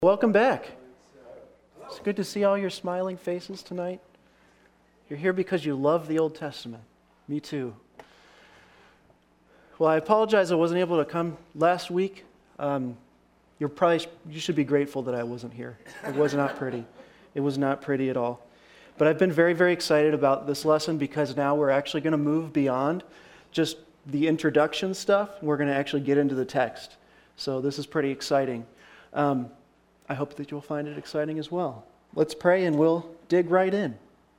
Welcome back. It's good to see all your smiling faces tonight. You're here because you love the Old Testament. Me too. Well, I apologize I wasn't able to come last week. You should be grateful that I wasn't here. It was not pretty. It was not pretty at all. But I've been very, very excited about this lesson because now we're actually going to move beyond just the introduction stuff. We're going to actually get into the text. So this is pretty exciting. I hope that you'll find it exciting as well. Let's pray and we'll dig right in.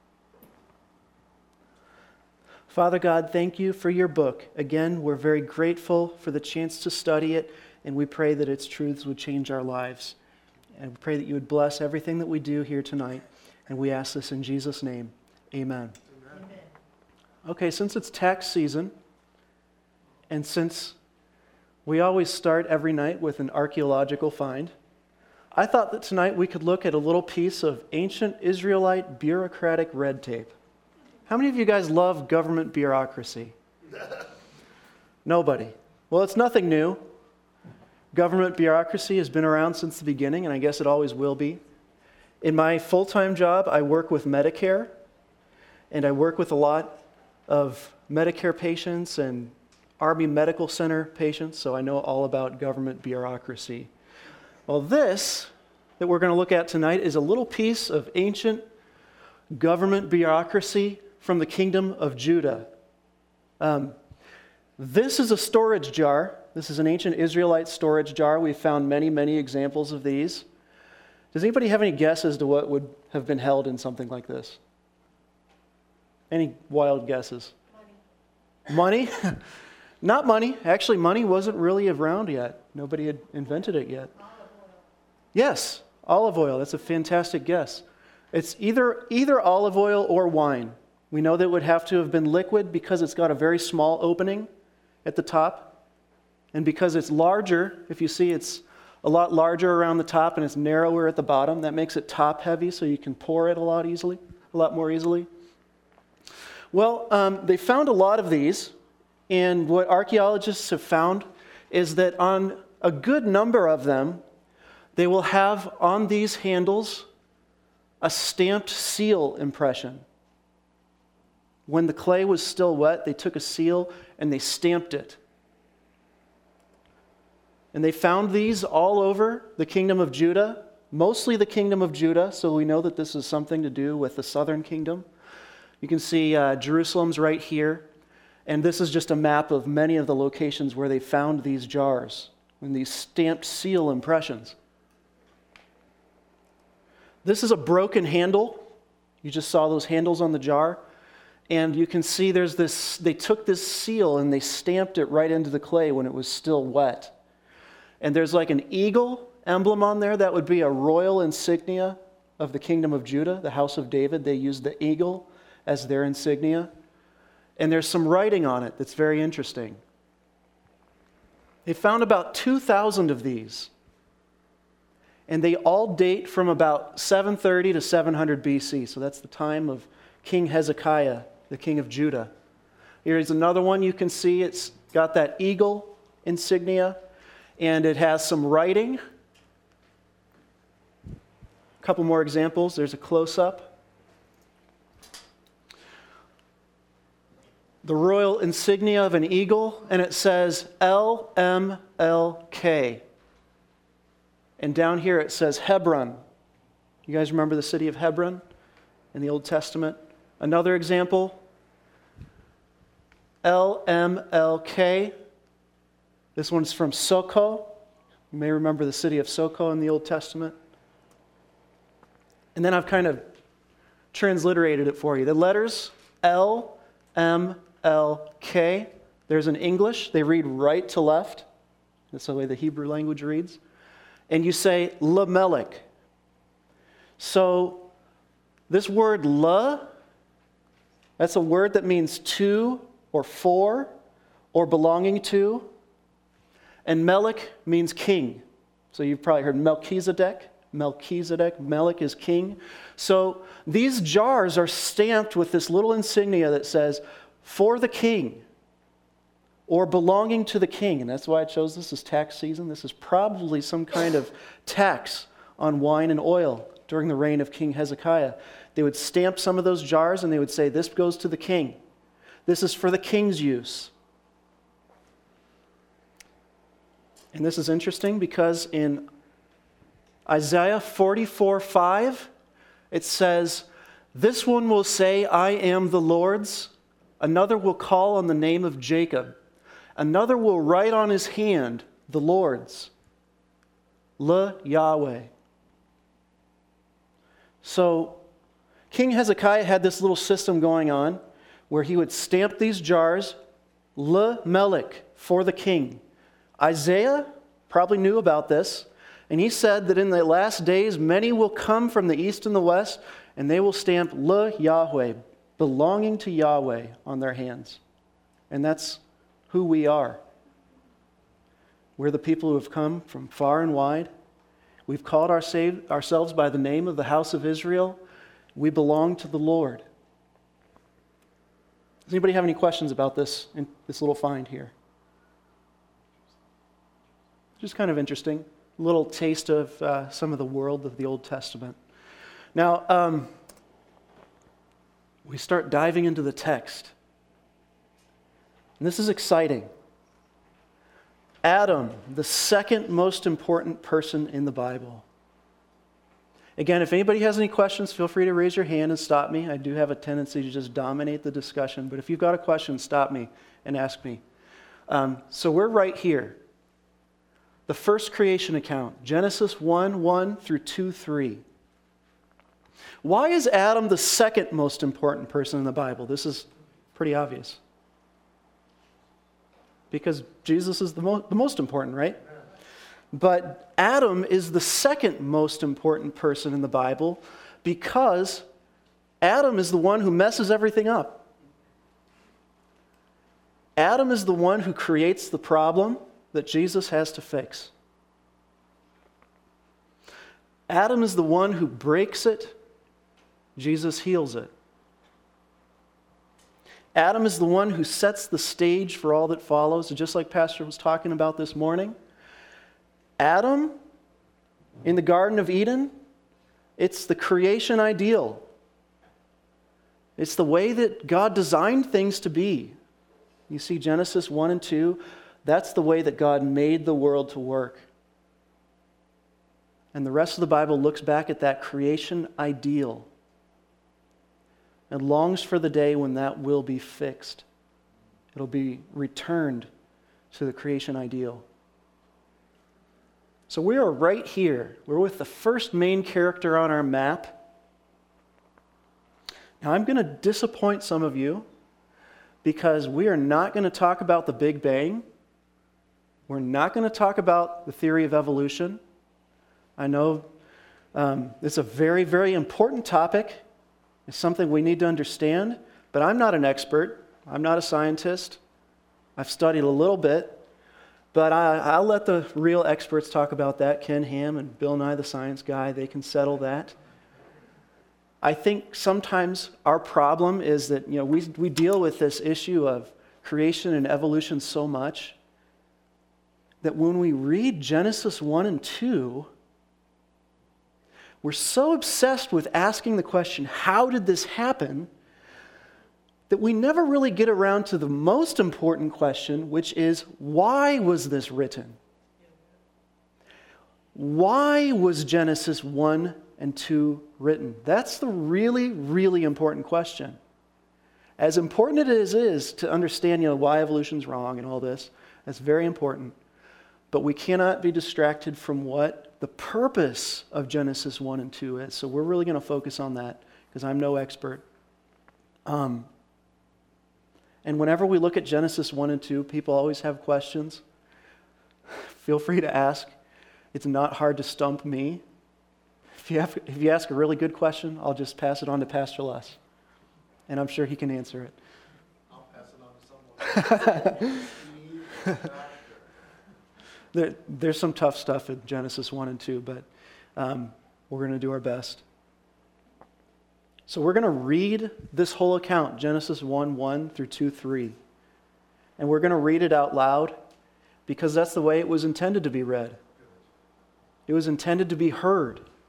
Father God, thank you for your book. Again, we're very grateful for the chance to study it, and we pray that its truths would change our lives. And we pray that you would bless everything that we do here tonight, and we ask this in Jesus' name. Amen. Amen. Okay, since it's tax season, and since we always start every night with an archaeological find, I thought that tonight we could look at a little piece of ancient Israelite bureaucratic red tape. How many of you guys love government bureaucracy? Nobody. Well, it's nothing new. Government bureaucracy has been around since the beginning, and I guess it always will be. In my full-time job, I work with Medicare, and I work with a lot of Medicare patients and Army Medical Center patients, so I know all about government bureaucracy. Well, this that we're going to look at tonight is a little piece of ancient government bureaucracy from the kingdom of Judah. This is a storage jar. This is an ancient Israelite storage jar. We've found many, many examples of these. Does anybody have any guess as to what would have been held in something like this? Any wild guesses? Money? Money? Not money. Actually, money wasn't really around yet. Nobody had invented it yet. Yes, olive oil. That's a fantastic guess. It's either olive oil or wine. We know that it would have to have been liquid because it's got a very small opening at the top. And because it's larger, if you see it's a lot larger around the top and it's narrower at the bottom, that makes it top heavy so you can pour it a lot more easily. Well, they found a lot of these, and what archaeologists have found is that on a good number of them, they will have on these handles a stamped seal impression. When the clay was still wet, they took a seal and they stamped it. And they found these all over the kingdom of Judah, mostly the kingdom of Judah, so we know that this is something to do with the southern kingdom. You can see Jerusalem's right here, and this is just a map of many of the locations where they found these jars and these stamped seal impressions. This is a broken handle. You just saw those handles on the jar. And you can see there's this, they took this seal and they stamped it right into the clay when it was still wet. And there's like an eagle emblem on there. That would be a royal insignia of the kingdom of Judah, the house of David. They used the eagle as their insignia. And there's some writing on it that's very interesting. They found about 2,000 of these. And they all date from about 730 to 700 BC. So that's the time of King Hezekiah, the king of Judah. Here's another one you can see. It's got that eagle insignia, and it has some writing. A couple more examples. There's a close-up. The royal insignia of an eagle, and it says LMLK. And down here it says Hebron. You guys remember the city of Hebron in the Old Testament? Another example, LMLK. This one's from Soko. You may remember the city of Soko in the Old Testament. And then I've kind of transliterated it for you. The letters LMLK, there's an English. They read right to left. That's the way the Hebrew language reads. And you say Lamelech. So this word la, that's a word that means to or for or belonging to. And Melech means king. So you've probably heard Melchizedek. Melech is king. So these jars are stamped with this little insignia that says, for the king, or belonging to the king. And that's why I chose this as tax season. This is probably some kind of tax on wine and oil during the reign of King Hezekiah. They would stamp some of those jars and they would say, this goes to the king. This is for the king's use. And this is interesting because in Isaiah 44:5, it says, this one will say, I am the Lord's. Another will call on the name of Jacob. Another will write on his hand, the Lord's. Le Yahweh. So King Hezekiah had this little system going on where he would stamp these jars, Le Melech, for the king. Isaiah probably knew about this, and he said that in the last days many will come from the east and the west, and they will stamp Le Yahweh, belonging to Yahweh, on their hands. And that's who we are. We're the people who have come from far and wide. We've called ourselves by the name of the house of Israel. We belong to the Lord. Does anybody have any questions about this little find here? Just kind of interesting. A little taste of some of the world of the Old Testament. Now, we start diving into the text. And this is exciting. Adam, the second most important person in the Bible. Again, if anybody has any questions, feel free to raise your hand and stop me. I do have a tendency to just dominate the discussion, but if you've got a question, stop me and ask me. So we're right here. The first creation account, Genesis 1:1 through 2:3. Why is Adam the second most important person in the Bible? This is pretty obvious. Because Jesus is the most important, right? But Adam is the second most important person in the Bible because Adam is the one who messes everything up. Adam is the one who creates the problem that Jesus has to fix. Adam is the one who breaks it. Jesus heals it. Adam is the one who sets the stage for all that follows. And just like Pastor was talking about this morning, Adam, in the Garden of Eden, it's the creation ideal. It's the way that God designed things to be. You see Genesis 1 and 2, that's the way that God made the world to work. And the rest of the Bible looks back at that creation ideal and longs for the day when that will be fixed. It'll be returned to the creation ideal. So we are right here. We're with the first main character on our map. Now I'm going to disappoint some of you because we are not going to talk about the Big Bang. We're not going to talk about the theory of evolution. I know it's a very, very important topic. It's something we need to understand, but I'm not an expert. I'm not a scientist. I've studied a little bit, but I'll let the real experts talk about that. Ken Ham and Bill Nye the Science Guy, they can settle that. I think sometimes our problem is that we deal with this issue of creation and evolution so much that when we read Genesis 1 and 2, we're so obsessed with asking the question, how did this happen, that we never really get around to the most important question, which is, why was this written? Why was Genesis 1 and 2 written? That's the really, really important question. As important as it is to understand why evolution's wrong and all this, that's very important. But we cannot be distracted from what the purpose of Genesis 1 and 2 is. So we're really going to focus on that because I'm no expert. And whenever we look at Genesis 1 and 2, people always have questions. Feel free to ask. It's not hard to stump me. If you ask a really good question, I'll just pass it on to Pastor Les. And I'm sure he can answer it. I'll pass it on to someone. There's some tough stuff in Genesis 1 and 2, but we're going to do our best. So we're going to read this whole account, Genesis 1:1 through 2:3. And we're going to read it out loud because that's the way it was intended to be read. It was intended to be heard.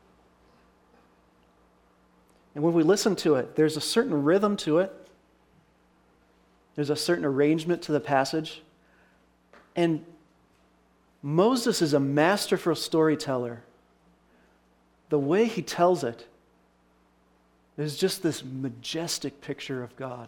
And when we listen to it, there's a certain rhythm to it. There's a certain arrangement to the passage. And Moses is a masterful storyteller. The way he tells it is just this majestic picture of God.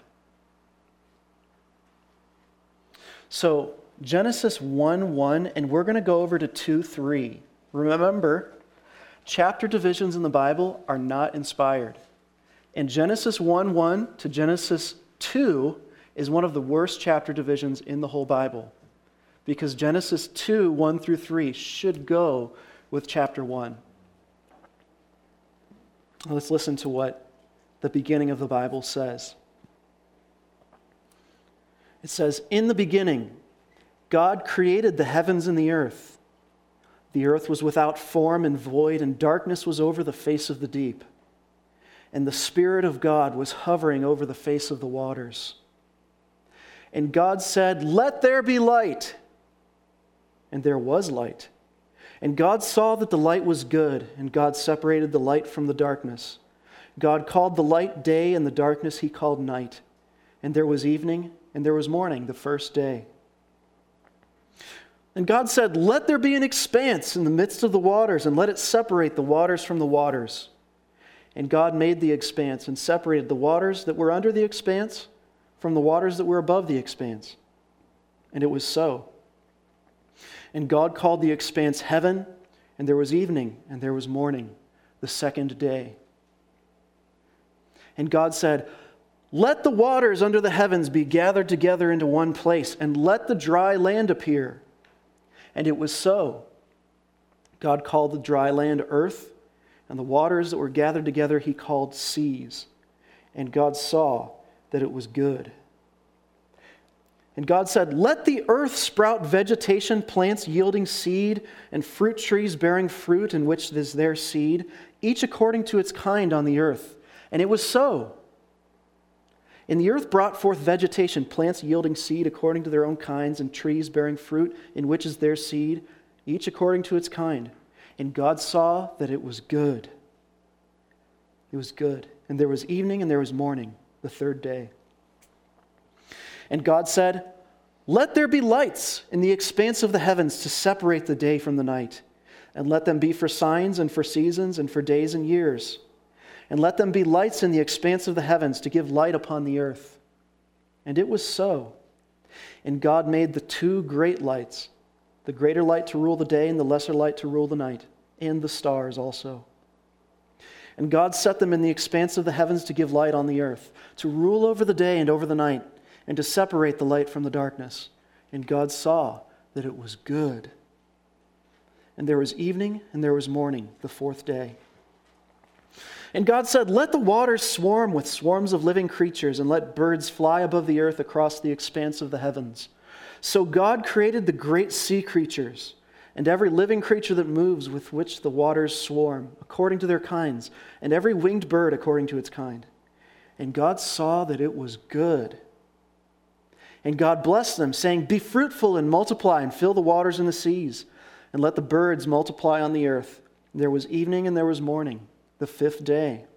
So Genesis 1:1, and we're going to go over to 2:3. Remember, chapter divisions in the Bible are not inspired. And Genesis 1:1 to Genesis 2 is one of the worst chapter divisions in the whole Bible, because Genesis 2:1 through 3 should go with chapter 1. Let's listen to what the beginning of the Bible says. It says, "In the beginning, God created the heavens and the earth. The earth was without form and void, and darkness was over the face of the deep. And the Spirit of God was hovering over the face of the waters. And God said, 'Let there be light.' And there was light. And God saw that the light was good, and God separated the light from the darkness. God called the light day, and the darkness he called night. And there was evening, and there was morning, the first day. And God said, 'Let there be an expanse in the midst of the waters, and let it separate the waters from the waters.' And God made the expanse and separated the waters that were under the expanse from the waters that were above the expanse. And it was so. And God called the expanse heaven, and there was evening, and there was morning, the second day. And God said, 'Let the waters under the heavens be gathered together into one place, and let the dry land appear.' And it was so. God called the dry land earth, and the waters that were gathered together he called seas. And God saw that it was good. And God said, 'Let the earth sprout vegetation, plants yielding seed, and fruit trees bearing fruit in which is their seed, each according to its kind on the earth.' And it was so. And the earth brought forth vegetation, plants yielding seed according to their own kinds, and trees bearing fruit in which is their seed, each according to its kind. And God saw that it was good. It was good. And there was evening and there was morning, the third day. And God said, 'Let there be lights in the expanse of the heavens to separate the day from the night, and let them be for signs and for seasons and for days and years. And let them be lights in the expanse of the heavens to give light upon the earth.' And it was so. And God made the two great lights, the greater light to rule the day and the lesser light to rule the night, and the stars also. And God set them in the expanse of the heavens to give light on the earth, to rule over the day and over the night, and to separate the light from the darkness. And God saw that it was good. And there was evening and there was morning, the fourth day. And God said, 'Let the waters swarm with swarms of living creatures, and let birds fly above the earth across the expanse of the heavens.' So God created the great sea creatures, and every living creature that moves with which the waters swarm, according to their kinds, and every winged bird according to its kind. And God saw that it was good. And God blessed them, saying, 'Be fruitful and multiply, and fill the waters and the seas, and let the birds multiply on the earth.' And there was evening and there was morning, the fifth day.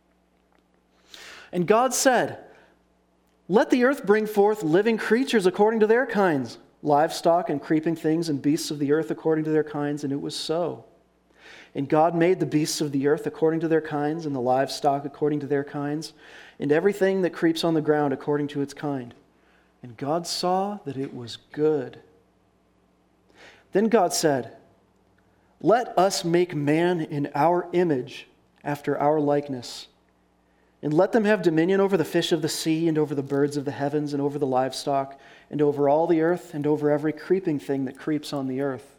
And God said, 'Let the earth bring forth living creatures according to their kinds, livestock and creeping things and beasts of the earth according to their kinds.' And it was so. And God made the beasts of the earth according to their kinds, and the livestock according to their kinds, and everything that creeps on the ground according to its kind. And God saw that it was good. Then God said, 'Let us make man in our image, after our likeness, and let them have dominion over the fish of the sea, and over the birds of the heavens, and over the livestock, and over all the earth, and over every creeping thing that creeps on the earth.'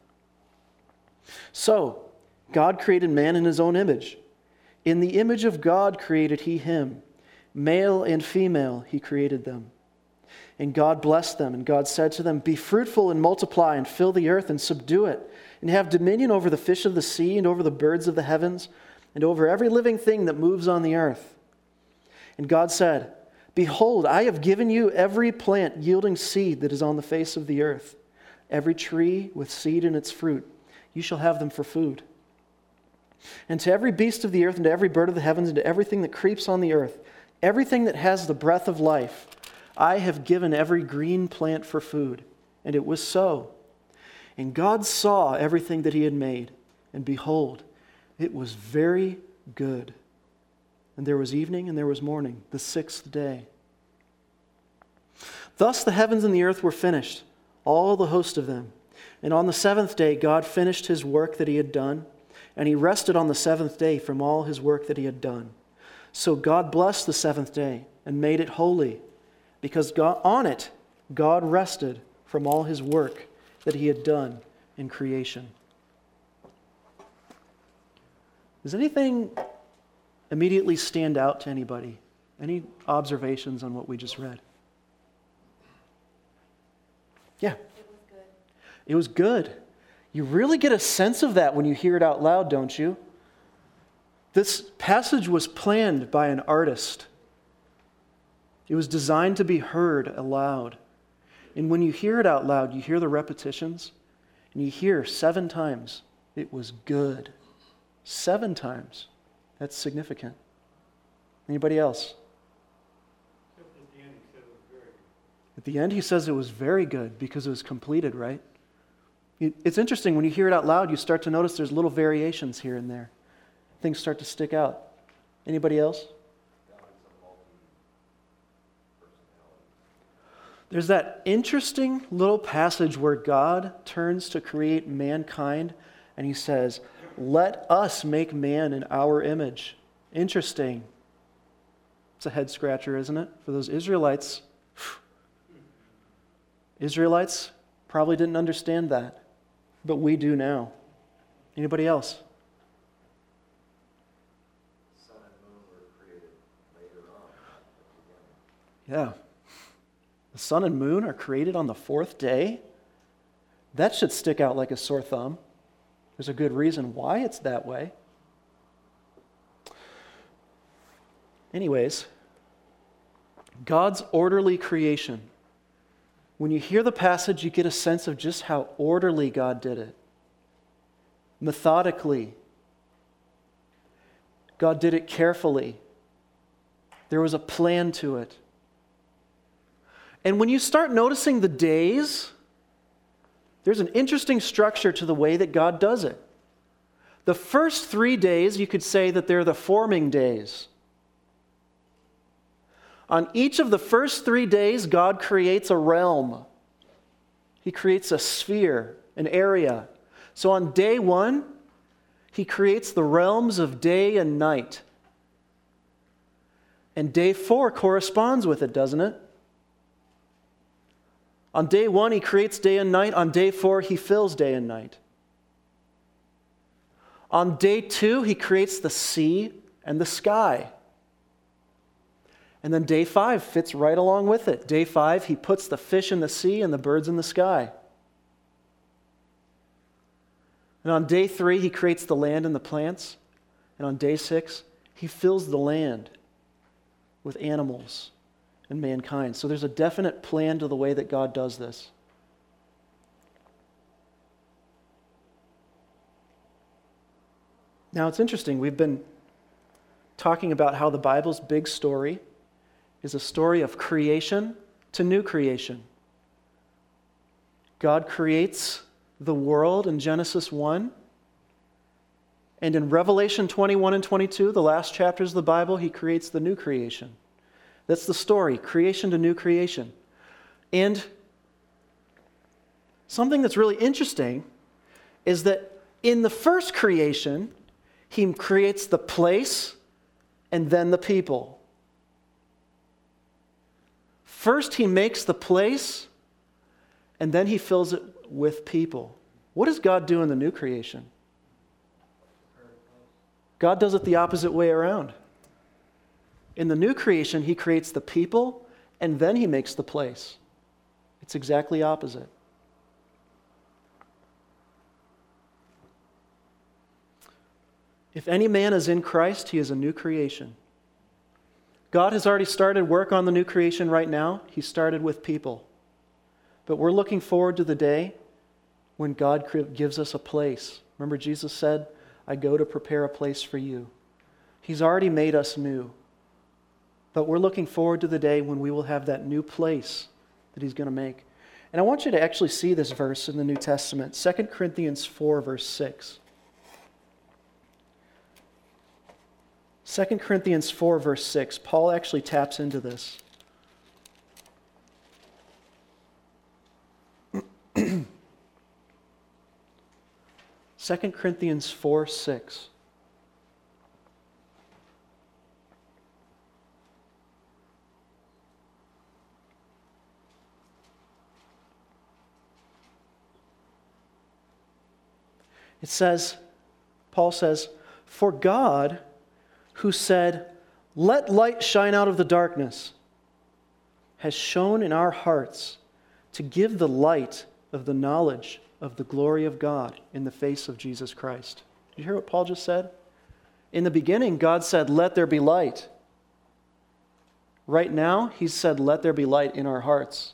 So God created man in his own image. In the image of God created he him. Male and female he created them. And God blessed them, and God said to them, 'Be fruitful and multiply, and fill the earth and subdue it, and have dominion over the fish of the sea, and over the birds of the heavens, and over every living thing that moves on the earth.' And God said, 'Behold, I have given you every plant yielding seed that is on the face of the earth, every tree with seed in its fruit. You shall have them for food. And to every beast of the earth, and to every bird of the heavens, and to everything that creeps on the earth, everything that has the breath of life, I have given every green plant for food. And it was so. And God saw everything that he had made, and behold, it was very good. And there was evening and there was morning, the sixth day. Thus the heavens and the earth were finished, all the host of them. And on the seventh day God finished his work that he had done, and he rested on the seventh day from all his work that he had done. So God blessed the seventh day and made it holy, because on it God rested from all his work that he had done in creation. Does anything immediately stand out to anybody? Any observations on what we just read? Yeah. It was good. It was good. You really get a sense of that when you hear it out loud, don't you? This passage was planned by an artist. It was designed to be heard aloud. And when you hear it out loud, you hear the repetitions, and you hear 7 times, it was good. 7 times. That's significant. Anybody else? At the end, he says it was very good because it was completed, right? It's interesting, when you hear it out loud, you start to notice there's little variations here and there. Things start to stick out. Anybody else? There's that interesting little passage where God turns to create mankind and he says, "Let us make man in our image." Interesting. It's a head scratcher, isn't it? For those Israelites. Israelites probably didn't understand that, but we do now. Anybody else? Sun and moon were created later on. Yeah. The sun and moon are created on the 4th day? That should stick out like a sore thumb. There's a good reason why it's that way. Anyways, God's orderly creation. When you hear the passage, you get a sense of just how orderly God did it. Methodically. God did it carefully. There was a plan to it. And when you start noticing the days, there's an interesting structure to the way that God does it. The first 3 days, you could say that they're the forming days. On each of the first 3 days, God creates a realm. He creates a sphere, an area. So on day 1, he creates the realms of day and night. And day 4 corresponds with it, doesn't it? On day 1, he creates day and night. On day 4, he fills day and night. On day 2, he creates the sea and the sky. And then day 5 fits right along with it. Day 5, he puts the fish in the sea and the birds in the sky. And on day 3, he creates the land and the plants. And on day 6, he fills the land with animals and mankind. So there's a definite plan to the way that God does this. Now it's interesting, we've been talking about how the Bible's big story is a story of creation to new creation. God creates the world in Genesis 1. And in Revelation 21 and 22, the last chapters of the Bible, he creates the new creation. That's the story, creation to new creation. And something that's really interesting is that in the first creation, he creates the place and then the people. First, he makes the place, and then he fills it with people. What does God do in the new creation? God does it the opposite way around. In the new creation, he creates the people, and then he makes the place. It's exactly opposite. If any man is in Christ, he is a new creation. God has already started work on the new creation right now. He started with people. But we're looking forward to the day when God gives us a place. Remember, Jesus said, I go to prepare a place for you. He's already made us new. But we're looking forward to the day when we will have that new place that He's going to make. And I want you to actually see this verse in the New Testament, 2 Corinthians 4, verse 6. 2 Corinthians 4, verse 6. Paul actually taps into this. 2 Corinthians 4, 6. It says, Paul says, "For God, who said, 'Let light shine out of the darkness,' has shone in our hearts to give the light of the knowledge of the glory of God in the face of Jesus Christ." Did you hear what Paul just said? In the beginning, God said, "Let there be light." Right now, He's said, "Let there be light in our hearts."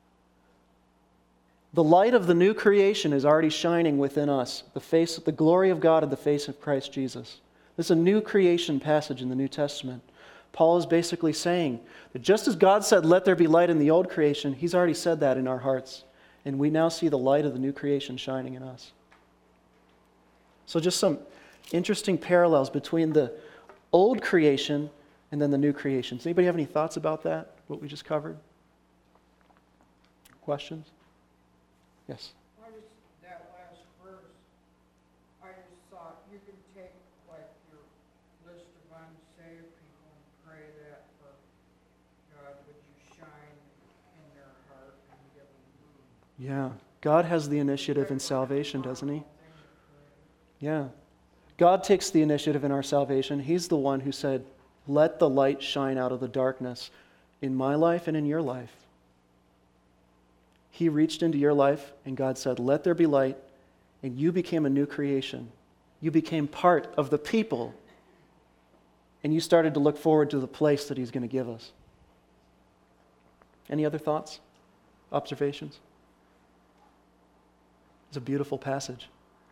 The light of the new creation is already shining within us, the glory of God in the face of Christ Jesus. This is a new creation passage in the New Testament. Paul is basically saying that just as God said, "Let there be light" in the old creation, He's already said that in our hearts. And we now see the light of the new creation shining in us. So just some interesting parallels between the old creation and then the new creation. Does anybody have any thoughts about that, what we just covered? Questions? Yes. That last verse, I just thought you can take like your list of unsaved people and pray that for God, would you shine in their heart and give them Yeah. God has the initiative in salvation, doesn't He? Yeah. God takes the initiative in our salvation. He's the one who said, "Let the light shine out of the darkness in my life and in your life." He reached into your life and God said, "Let there be light," and you became a new creation. You became part of the people, and you started to look forward to the place that He's going to give us. Any other thoughts? Observations? It's a beautiful passage.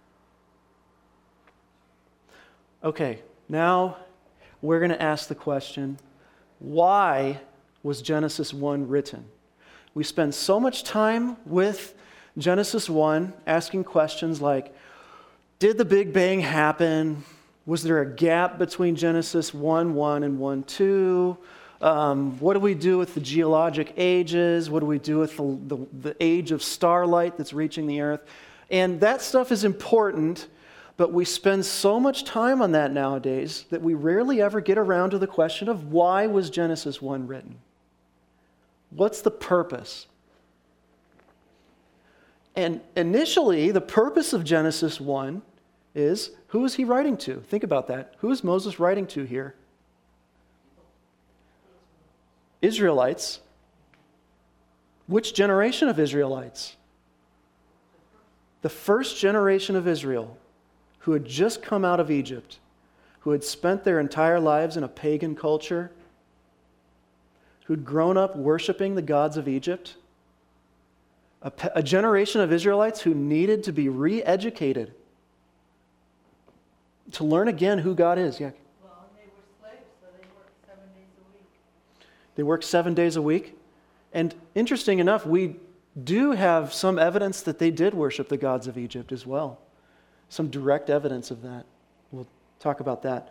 Okay, now we're going to ask the question, why was Genesis 1 written? We spend so much time with Genesis 1 asking questions like, did the Big Bang happen? Was there a gap between Genesis 1:1 and 1:2? What do we do with the geologic ages? What do we do with the age of starlight that's reaching the earth? And that stuff is important, but we spend so much time on that nowadays that we rarely ever get around to the question of why was Genesis 1 written? What's the purpose? And initially, the purpose of Genesis 1 is, who is he writing to? Think about that. Who is Moses writing to here? Israelites. Which generation of Israelites? The first generation of Israel, who had just come out of Egypt, who had spent their entire lives in a pagan culture, who'd grown up worshiping the gods of Egypt, a generation of Israelites who needed to be re-educated to learn again who God is. Yeah. Well, and they were slaves, so they worked 7 days a week. They worked 7 days a week. And interesting enough, we do have some evidence that they did worship the gods of Egypt as well. Some direct evidence of that. We'll talk about that.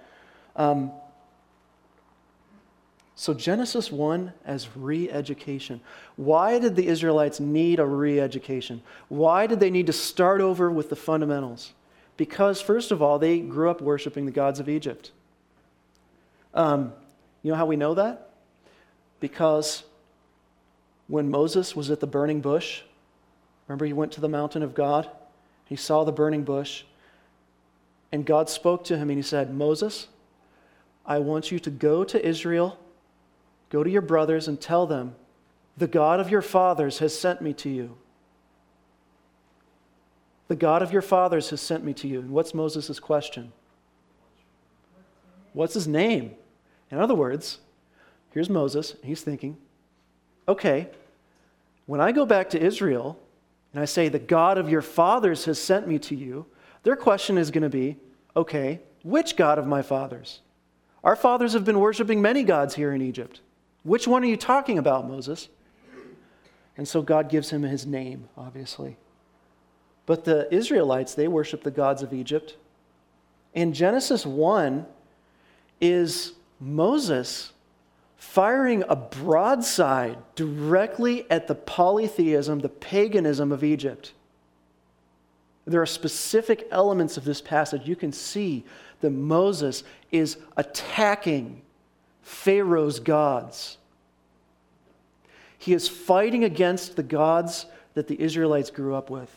So Genesis 1 as re-education. Why did the Israelites need a re-education? Why did they need to start over with the fundamentals? Because, first of all, they grew up worshiping the gods of Egypt. You know how we know that? Because when Moses was at the burning bush, remember he went to the mountain of God? He saw the burning bush, and God spoke to him and He said, "Moses, I want you to go to Israel, go to your brothers and tell them, the God of your fathers has sent me to you. The God of your fathers has sent me to you." And what's Moses' question? What's his name? In other words, here's Moses, and he's thinking, okay, when I go back to Israel and I say, the God of your fathers has sent me to you, their question is going to be, Okay, which God of my fathers? Our fathers have been worshiping many gods here in Egypt. Which one are you talking about, Moses? And so God gives him his name, obviously. But the Israelites, they worship the gods of Egypt. And Genesis 1 is Moses firing a broadside directly at the polytheism, the paganism of Egypt. There are specific elements of this passage. You can see that Moses is attacking Pharaoh's gods. He is fighting against the gods that the Israelites grew up with.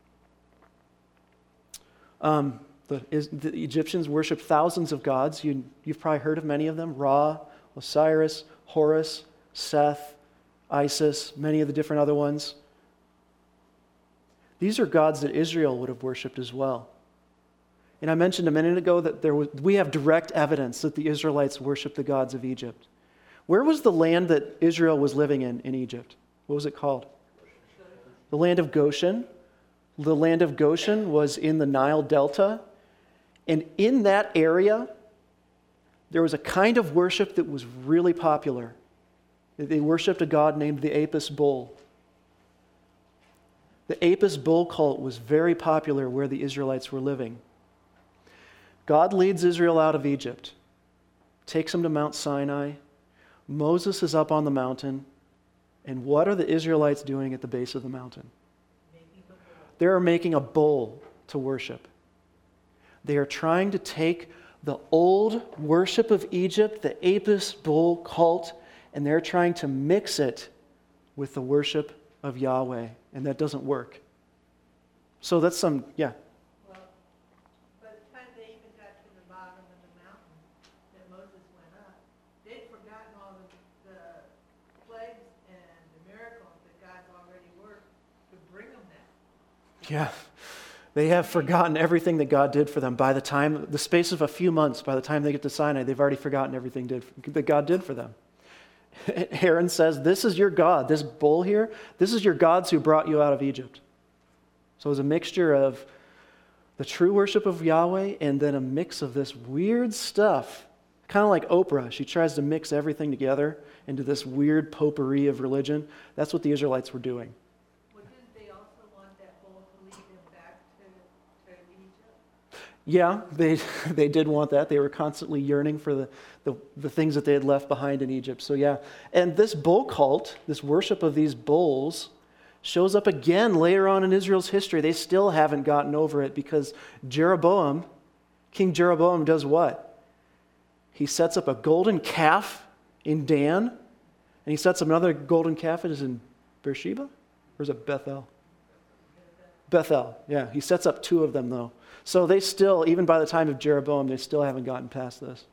The Egyptians worshipped thousands of gods. You've probably heard of many of them: Ra, Osiris, Horus, Seth, Isis, many of the different other ones. These are gods that Israel would have worshipped as well. And I mentioned a minute ago that we have direct evidence that the Israelites worshipped the gods of Egypt. Where was the land that Israel was living in Egypt? What was it called? The land of Goshen. The land of Goshen was in the Nile Delta. And in that area, there was a kind of worship that was really popular. They worshipped a god named the Apis bull. The Apis bull cult was very popular where the Israelites were living. God leads Israel out of Egypt, takes them to Mount Sinai. Moses is up on the mountain. And what are the Israelites doing at the base of the mountain? They're making a bull to worship. They are trying to take the old worship of Egypt, the Apis bull cult, and they're trying to mix it with the worship of Yahweh. And that doesn't work. So that's Well, by the time they even got to the bottom of the mountain that Moses went up, they'd forgotten all the plagues and the miracles that God's already worked to bring them there. Yeah. They have forgotten everything that God did for them. By the space of a few months, by the time they get to Sinai, they've already forgotten everything that God did for them. Aaron says, this is your God, this bull here, this is your gods who brought you out of Egypt. So it was a mixture of the true worship of Yahweh and then a mix of this weird stuff. Kind of like Oprah. She tries to mix everything together into this weird potpourri of religion. That's what the Israelites were doing. Well, didn't they also want that bull to lead them back to Egypt? Yeah, they did want that. They were constantly yearning for the things that they had left behind in Egypt. So yeah, and this bull cult, this worship of these bulls, shows up again later on in Israel's history. They still haven't gotten over it because King Jeroboam does what? He sets up a golden calf in Dan, and he sets up another golden calf. It is in Beersheba? Or is it Bethel? Bethel, yeah. He sets up two of them, though. So they still, even by the time of Jeroboam, they still haven't gotten past this.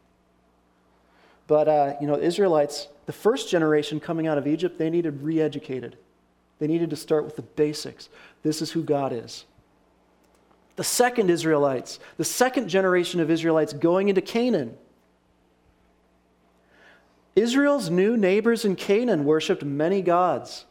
But, Israelites, the first generation coming out of Egypt, they needed re-educated. They needed to start with the basics. This is who God is. The second Israelites, the second generation of Israelites going into Canaan. Israel's new neighbors in Canaan worshipped many gods.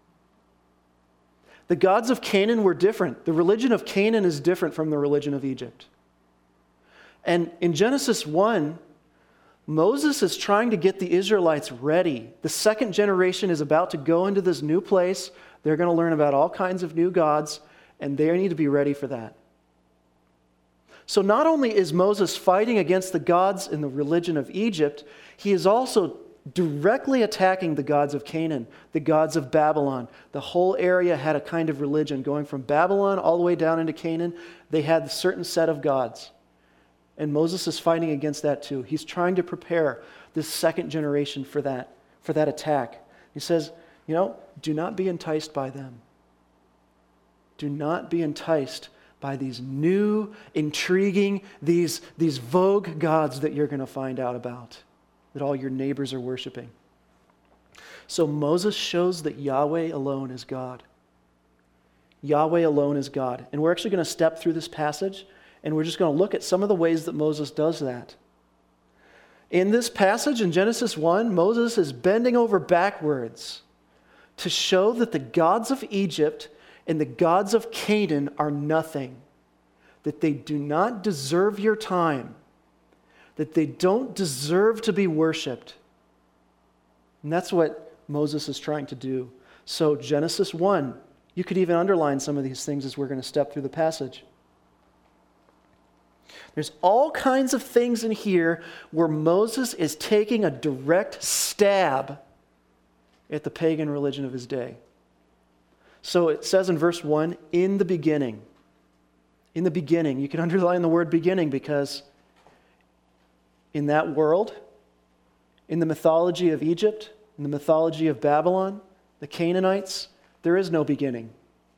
The gods of Canaan were different. The religion of Canaan is different from the religion of Egypt. And in Genesis 1, Moses is trying to get the Israelites ready. The second generation is about to go into this new place. They're going to learn about all kinds of new gods, and they need to be ready for that. So not only is Moses fighting against the gods in the religion of Egypt, he is also directly attacking the gods of Canaan, the gods of Babylon. The whole area had a kind of religion going from Babylon all the way down into Canaan. They had a certain set of gods. And Moses is fighting against that too. He's trying to prepare this second generation for that attack. He says, do not be enticed by them. Do not be enticed by these new, intriguing, these vogue gods that you're going to find out about, that all your neighbors are worshiping. So Moses shows that Yahweh alone is God. Yahweh alone is God. And we're actually going to step through this passage, and we're just going to look at some of the ways that Moses does that. In this passage in Genesis 1, Moses is bending over backwards to show that the gods of Egypt and the gods of Canaan are nothing. that they do not deserve your time, that they don't deserve to be worshiped. And that's what Moses is trying to do. So Genesis 1, you could even underline some of these things as we're going to step through the passage. There's all kinds of things in here where Moses is taking a direct stab at the pagan religion of his day. So it says in verse 1, in the beginning. In the beginning. You can underline the word beginning because in that world, in the mythology of Egypt, in the mythology of Babylon, the Canaanites, there is no beginning.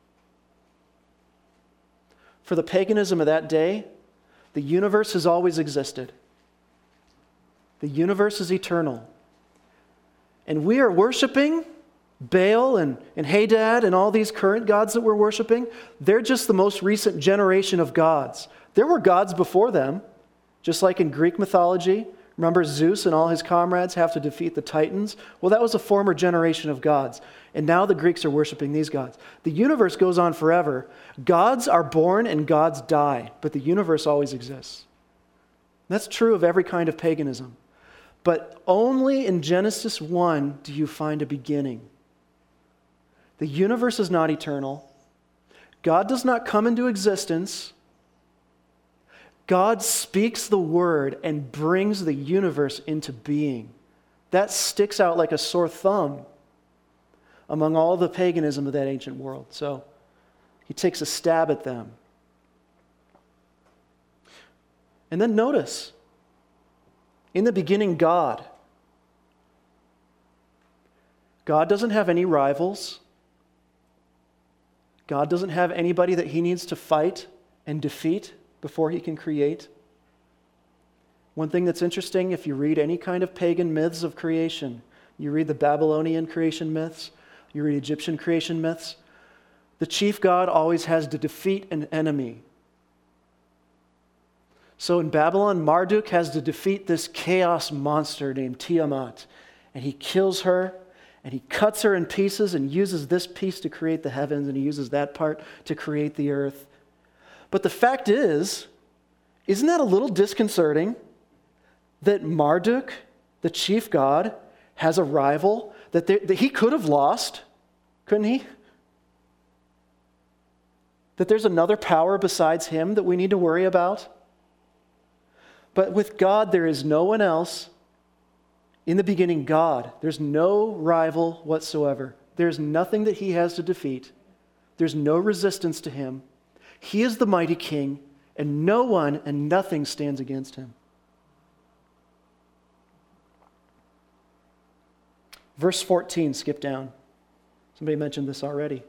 For the paganism of that day, the universe has always existed. The universe is eternal. And we are worshiping Baal and Hadad and all these current gods that we're worshiping. They're just the most recent generation of gods. There were gods before them, just like in Greek mythology. Remember Zeus and all his comrades have to defeat the Titans? Well, that was a former generation of gods. And now the Greeks are worshiping these gods. The universe goes on forever. Gods are born and gods die, but the universe always exists. That's true of every kind of paganism. But only in Genesis 1 do you find a beginning. The universe is not eternal. God does not come into existence. God speaks the word and brings the universe into being. That sticks out like a sore thumb among all the paganism of that ancient world. So he takes a stab at them. And then notice, in the beginning, God. God doesn't have any rivals. God doesn't have anybody that he needs to fight and defeat before he can create. One thing that's interesting, if you read any kind of pagan myths of creation, you read the Babylonian creation myths, you read Egyptian creation myths, the chief god always has to defeat an enemy. So in Babylon, Marduk has to defeat this chaos monster named Tiamat, and he kills her, and he cuts her in pieces and uses this piece to create the heavens, and he uses that part to create the earth. But the fact is, isn't that a little disconcerting that Marduk, the chief god, has a rival that he could have lost, couldn't he? That there's another power besides him that we need to worry about? But with God, there is no one else. In the beginning, God. There's no rival whatsoever. There's nothing that he has to defeat. There's no resistance to him. He is the mighty king, and no one and nothing stands against him. Verse 14, skip down. Somebody mentioned this already.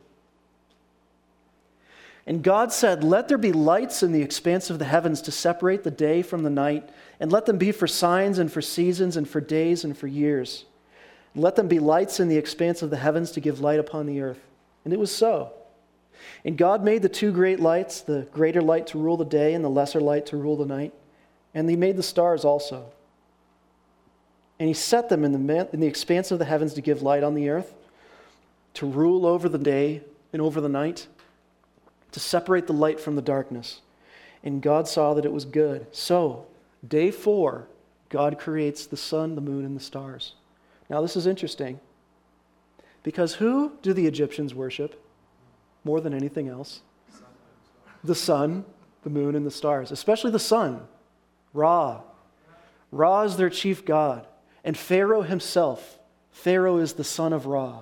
And God said, "Let there be lights in the expanse of the heavens to separate the day from the night, and let them be for signs and for seasons and for days and for years. And let them be lights in the expanse of the heavens to give light upon the earth." And it was so. And God made the two great lights, the greater light to rule the day and the lesser light to rule the night. And he made the stars also. And he set them in the expanse of the heavens to give light on the earth, to rule over the day and over the night, to separate the light from the darkness. And God saw that it was good. So, day 4, God creates the sun, the moon, and the stars. Now this is interesting, because who do the Egyptians worship more than anything else? The sun, the moon, and the stars, especially the sun, Ra. Ra is their chief god. And Pharaoh himself, Pharaoh is the son of Ra.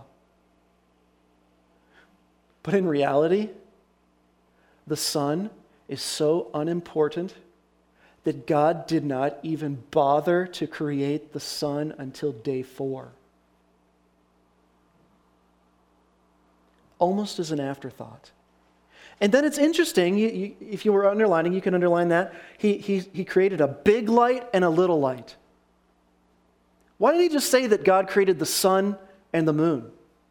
But in reality, the sun is so unimportant that God did not even bother to create the sun until day 4. Almost as an afterthought. And then it's interesting, if you were underlining, you can underline that. He created a big light and a little light. Why didn't he just say that God created the sun and the moon?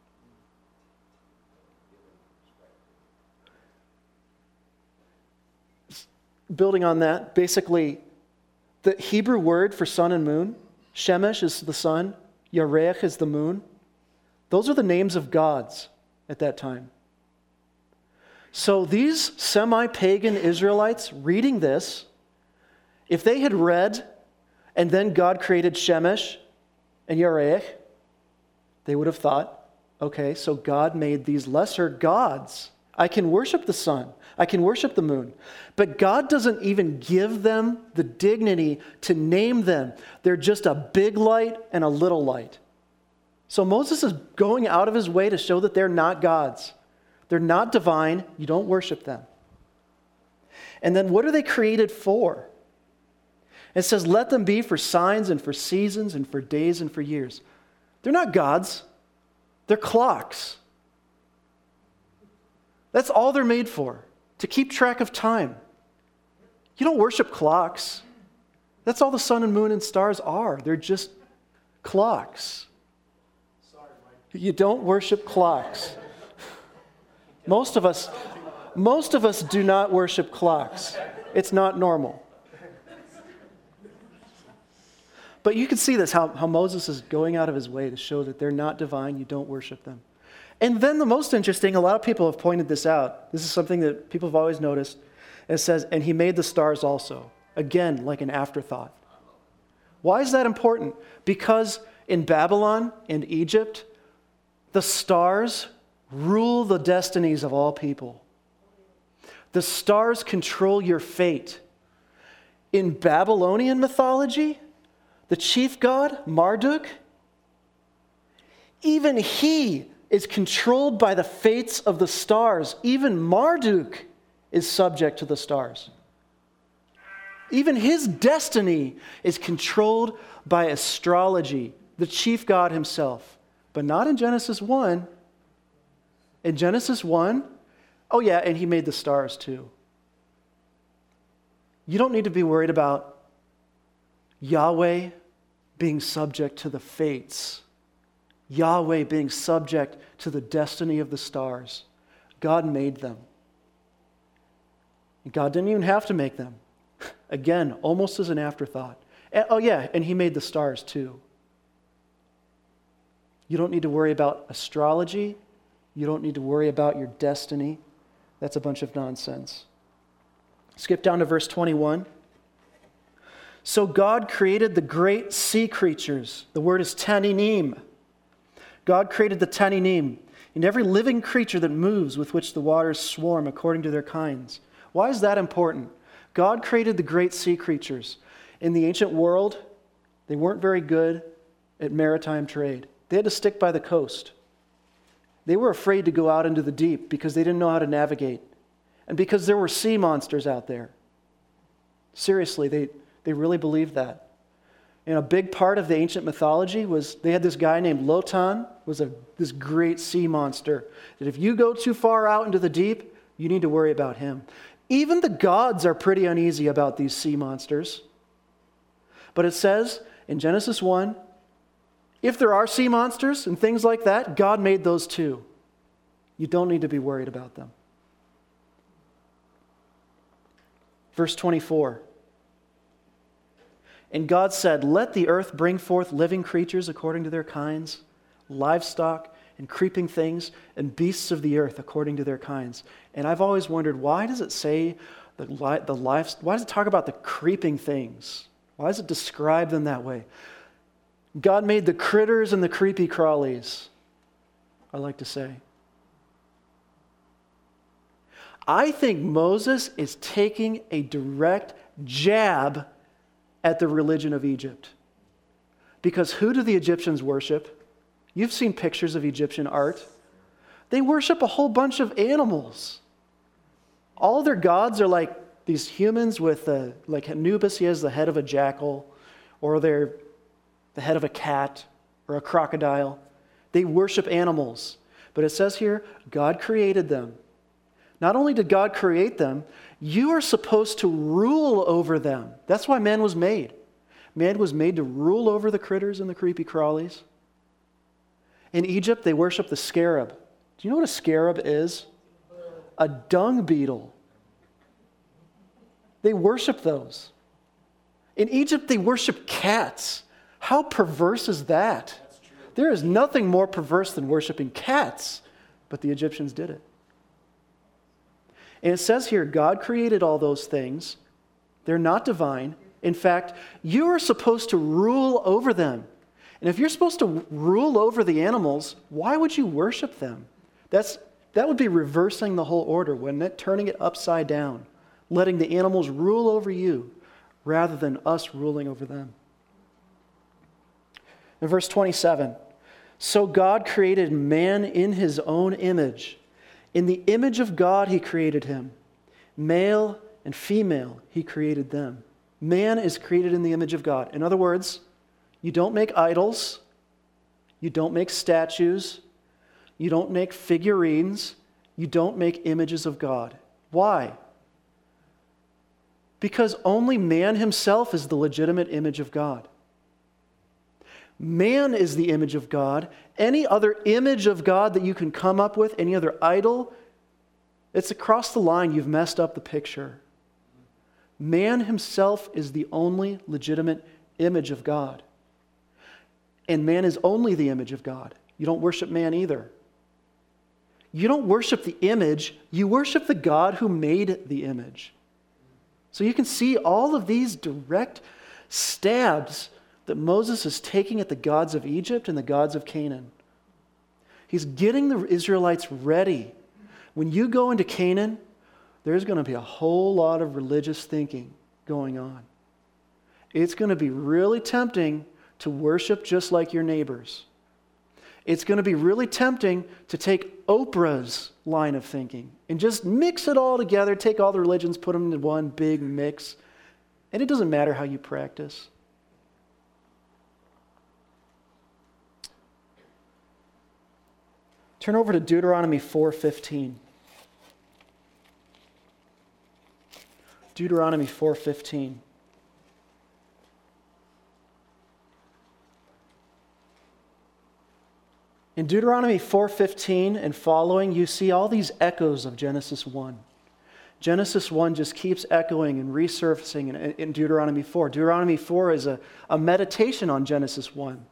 Building on that, basically, the Hebrew word for sun and moon, Shemesh is the sun, Yarech is the moon. Those are the names of gods at that time. So these semi-pagan Israelites reading this, if they had read, and then God created Shemesh and Yareach, they would have thought, okay, so God made these lesser gods. I can worship the sun. I can worship the moon. But God doesn't even give them the dignity to name them. They're just a big light and a little light. So Moses is going out of his way to show that they're not gods. They're not divine. You don't worship them. And then what are they created for? It says, let them be for signs and for seasons and for days and for years. They're not gods. They're clocks. That's all they're made for, to keep track of time. You don't worship clocks. That's all the sun and moon and stars are. They're just clocks. Sorry, Mike. You don't worship clocks. Most of us do not worship clocks. It's not normal. But you can see this, how Moses is going out of his way to show that they're not divine, you don't worship them. And then the most interesting, a lot of people have pointed this out. This is something that people have always noticed. It says, and he made the stars also. Again, like an afterthought. Why is that important? Because in Babylon and Egypt, the stars rule the destinies of all people. The stars control your fate. In Babylonian mythology, the chief god, Marduk, even he is controlled by the fates of the stars. Even Marduk is subject to the stars. Even his destiny is controlled by astrology, the chief god himself. But not in Genesis 1. In Genesis 1, oh yeah, and he made the stars too. You don't need to be worried about Yahweh being subject to the fates. Yahweh being subject to the destiny of the stars. God made them. And God didn't even have to make them. Again, almost as an afterthought. And, oh yeah, and he made the stars too. You don't need to worry about astrology. You don't need to worry about your destiny. That's a bunch of nonsense. Skip down to verse 21. So God created the great sea creatures. The word is taninim. God created the taninim, and every living creature that moves with which the waters swarm according to their kinds. Why is that important? God created the great sea creatures. In the ancient world, they weren't very good at maritime trade. They had to stick by the coast. They were afraid to go out into the deep because they didn't know how to navigate. And because there were sea monsters out there. Seriously, they really believed that. And a big part of the ancient mythology was they had this guy named Lotan, was this great sea monster, that if you go too far out into the deep, you need to worry about him. Even the gods are pretty uneasy about these sea monsters. But it says in Genesis 1, if there are sea monsters and things like that, God made those too. You don't need to be worried about them. Verse 24. And God said, let the earth bring forth living creatures according to their kinds, livestock and creeping things, and beasts of the earth according to their kinds. And I've always wondered, why does it say why does it talk about the creeping things? Why does it describe them that way? God made the critters and the creepy crawlies, I like to say. I think Moses is taking a direct jab at the religion of Egypt. Because who do the Egyptians worship? You've seen pictures of Egyptian art. They worship a whole bunch of animals. All their gods are like these humans with, like Anubis, he has the head of a jackal, or they're the head of a cat, or a crocodile. They worship animals. But it says here, God created them. Not only did God create them, you are supposed to rule over them. That's why man was made. Man was made to rule over the critters and the creepy crawlies. In Egypt, they worship the scarab. Do you know what a scarab is? A dung beetle. They worship those. In Egypt, they worship cats. How perverse is that? There is nothing more perverse than worshiping cats, but the Egyptians did it. And it says here, God created all those things. They're not divine. In fact, you are supposed to rule over them. And if you're supposed to rule over the animals, why would you worship them? That would be reversing the whole order, wouldn't it? Turning it upside down, letting the animals rule over you rather than us ruling over them. In verse 27, so God created man in his own image. In the image of God he created him. Male and female he created them. Man is created in the image of God. In other words, you don't make idols. You don't make statues. You don't make figurines. You don't make images of God. Why? Because only man himself is the legitimate image of God. Man is the image of God. Any other image of God that you can come up with, any other idol, it's across the line. You've messed up the picture. Man himself is the only legitimate image of God. And man is only the image of God. You don't worship man either. You don't worship the image, you worship the God who made the image. So you can see all of these direct stabs that Moses is taking at the gods of Egypt and the gods of Canaan. He's getting the Israelites ready. When you go into Canaan, there's going to be a whole lot of religious thinking going on. It's going to be really tempting to worship just like your neighbors. It's going to be really tempting to take Oprah's line of thinking and just mix it all together, take all the religions, put them into one big mix. And it doesn't matter how you practice. Turn over to Deuteronomy 4:15. Deuteronomy 4:15. In Deuteronomy 4:15 and following, you see all these echoes of Genesis 1. Genesis 1 just keeps echoing and resurfacing in Deuteronomy 4. Deuteronomy 4 is a meditation on Genesis 1.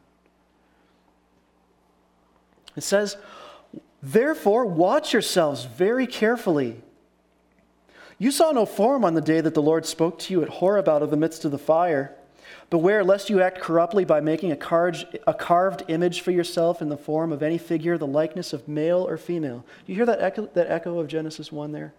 It says, therefore, watch yourselves very carefully. You saw no form on the day that the Lord spoke to you at Horeb out of the midst of the fire. Beware lest you act corruptly by making a carved image for yourself in the form of any figure, the likeness of male or female. Do you hear that echo of Genesis 1 there?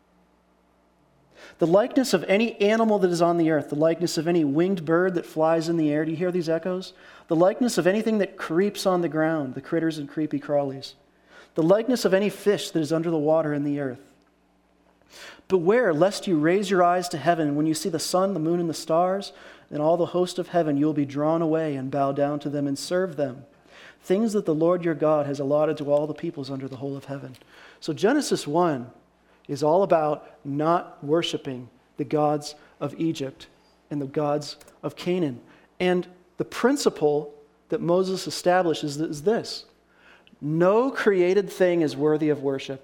The likeness of any animal that is on the earth, the likeness of any winged bird that flies in the air. Do you hear these echoes? The likeness of anything that creeps on the ground, the critters and creepy crawlies. The likeness of any fish that is under the water in the earth. Beware lest you raise your eyes to heaven. When you see the sun, the moon, and the stars, and all the host of heaven, you will be drawn away and bow down to them and serve them. Things that the Lord your God has allotted to all the peoples under the whole of heaven. So Genesis 1 is all about not worshiping the gods of Egypt and the gods of Canaan. And the principle that Moses establishes is this: no created thing is worthy of worship.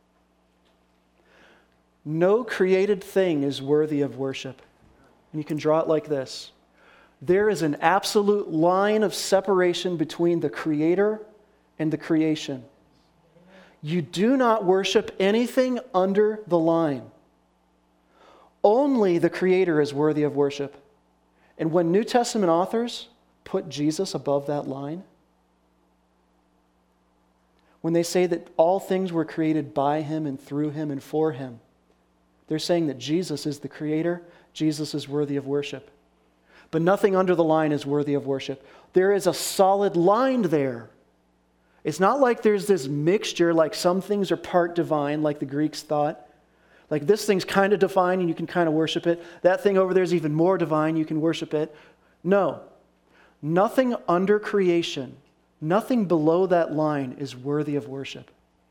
No created thing is worthy of worship. And you can draw it like this. There is an absolute line of separation between the Creator and the creation. You do not worship anything under the line. Only the Creator is worthy of worship. And when New Testament authors put Jesus above that line, when they say that all things were created by Him and through Him and for Him, they're saying that Jesus is the Creator, Jesus is worthy of worship. But nothing under the line is worthy of worship. There is a solid line there. It's not like there's this mixture, like some things are part divine, like the Greeks thought. Like this thing's kind of divine and you can kind of worship it. That thing over there is even more divine, you can worship it. No. Nothing under creation, nothing below that line is worthy of worship.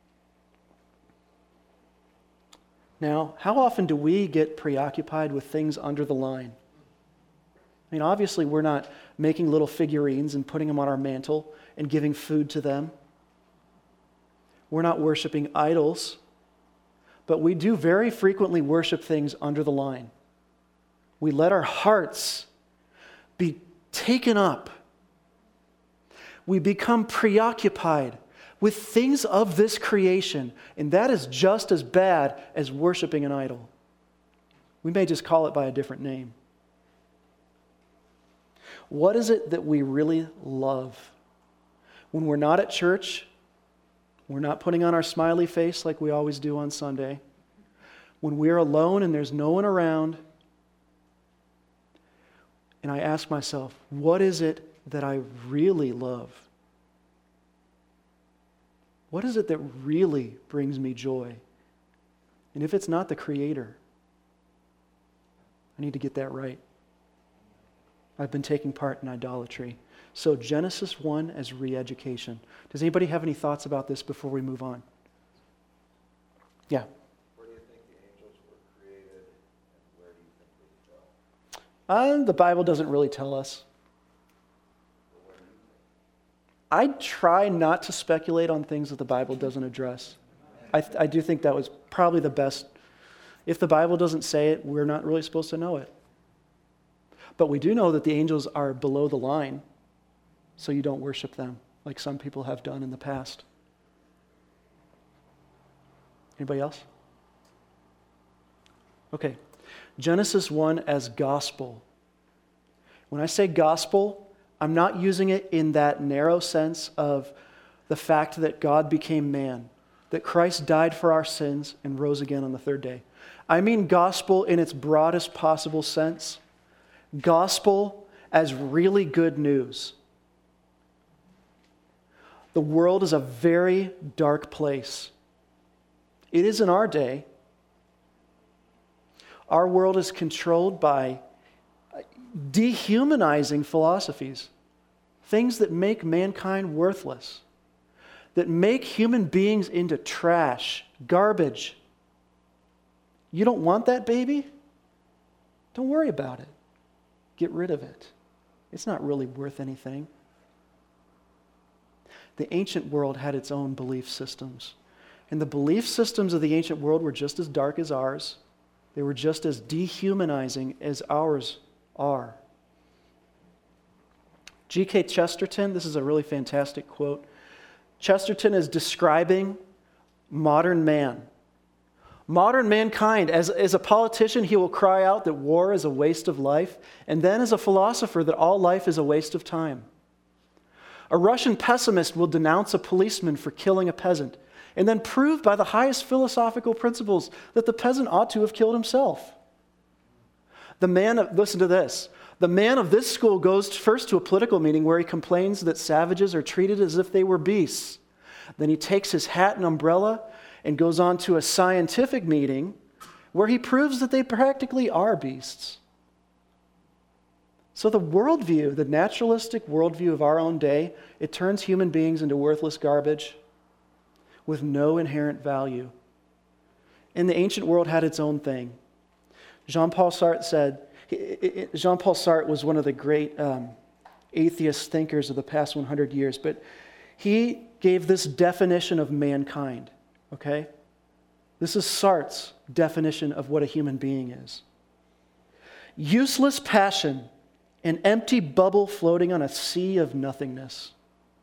Now, how often do we get preoccupied with things under the line? I mean, obviously we're not making little figurines and putting them on our mantle and giving food to them. We're not worshiping idols, but we do very frequently worship things under the line. We let our hearts be taken up. We become preoccupied with things of this creation, and that is just as bad as worshiping an idol. We may just call it by a different name. What is it that we really love? When we're not at church, we're not putting on our smiley face like we always do on Sunday. When we're alone and there's no one around, and I ask myself, what is it that I really love? What is it that really brings me joy? And if it's not the Creator, I need to get that right. I've been taking part in idolatry. So Genesis 1 as re-education. Does anybody have any thoughts about this before we move on? Yeah. Where do you think the angels were created, and where do you think they fell? The Bible doesn't really tell us. Or where do you think? I try not to speculate on things that the Bible doesn't address. I do think that was probably the best. If the Bible doesn't say it, we're not really supposed to know it. But we do know that the angels are below the line, so you don't worship them like some people have done in the past. Anybody else? Okay. Genesis 1 as gospel. When I say gospel, I'm not using it in that narrow sense of the fact that God became man, that Christ died for our sins and rose again on the third day. I mean gospel in its broadest possible sense. Gospel as really good news. The world is a very dark place. It is in our day. Our world is controlled by dehumanizing philosophies, things that make mankind worthless, that make human beings into trash, garbage. You don't want that, baby? Don't worry about it. Get rid of it. It's not really worth anything. The ancient world had its own belief systems. And the belief systems of the ancient world were just as dark as ours. They were just as dehumanizing as ours are. G.K. Chesterton, this is a really fantastic quote. Chesterton is describing modern man. Modern mankind, as a politician, he will cry out that war is a waste of life, and then as a philosopher that all life is a waste of time. A Russian pessimist will denounce a policeman for killing a peasant, and then prove by the highest philosophical principles that the peasant ought to have killed himself. Listen to this. The man of this school goes first to a political meeting where he complains that savages are treated as if they were beasts. Then he takes his hat and umbrella and goes on to a scientific meeting where he proves that they practically are beasts. So the worldview, the naturalistic worldview of our own day, it turns human beings into worthless garbage with no inherent value. And the ancient world had its own thing. Jean-Paul Sartre was one of the great atheist thinkers of the past 100 years, but he gave this definition of mankind, okay? This is Sartre's definition of what a human being is. Useless passion, an empty bubble floating on a sea of nothingness.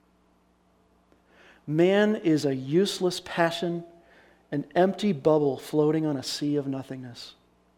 Man is a useless passion, an empty bubble floating on a sea of nothingness.